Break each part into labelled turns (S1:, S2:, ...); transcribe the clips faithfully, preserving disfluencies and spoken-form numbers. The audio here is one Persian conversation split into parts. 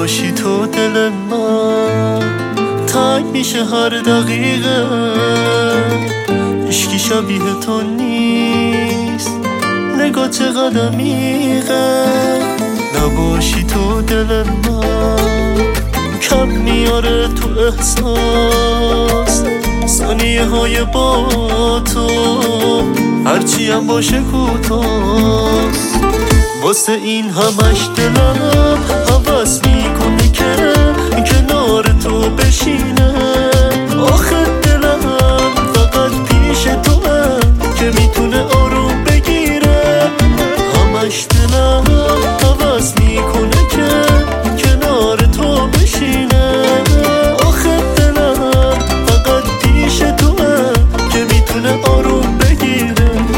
S1: نباشی تو دل من تنگ میشه هر دقیقه، هیچکی شبیه تو نیست، نگاه چقدر عمیقه. نباشی تو دل من کم میاره تو احساس، ثانیه های با تو هرچی هم باشه کوتاست. واسه این همش دلم هوس میکنه که کنار تو بشینه. آخه دلم فقط پیش توه که میتونه آروم بگیره. همش دلم هوس میکنه که کنار تو بشینه. آخه دلم فقط پیش توه که میتونه آروم بگیره.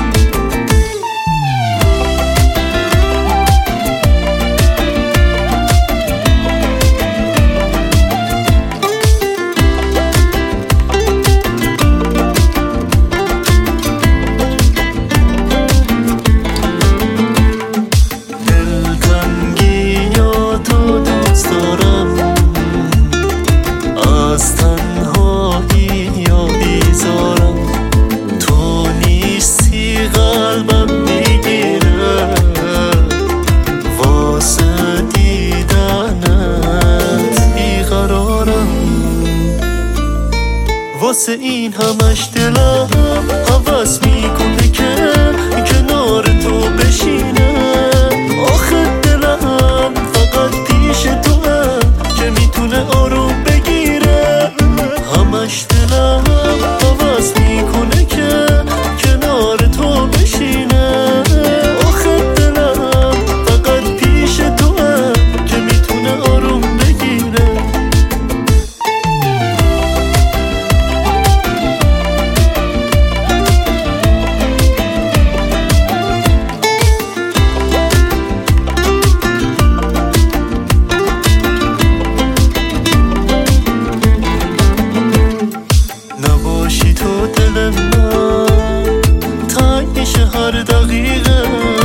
S1: از تنهایی یا بیزارم تو نیستی، قلبم میگیره واسه دیدنت بیقرارم. واسه این همش دلم هوس میکنه که کنار تو بشینه. آخه دلم فقط پیش توه که میتونه آروم بگیره. همش دلم هوس میکنه که کنار تو بشینه. آخه دلم فقط پیش توه که میتونه آروم بگیره. نباشی تو دل من تنگ میشه هر دقیقه،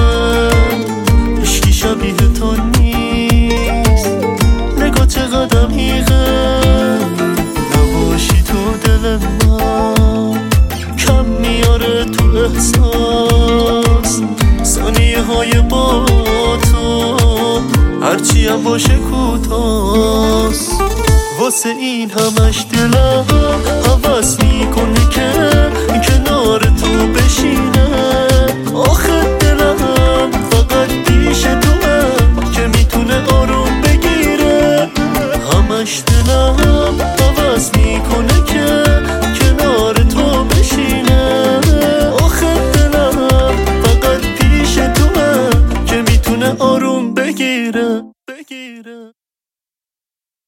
S1: هیچکی شبیه تو نیست، نگاه چقدر عمیقه. نباشی تو دل من کم میاره تو احساس، ثانیه های با تو هرچی هم باشه کوتاست. واسه این همش دلم هوس میکنه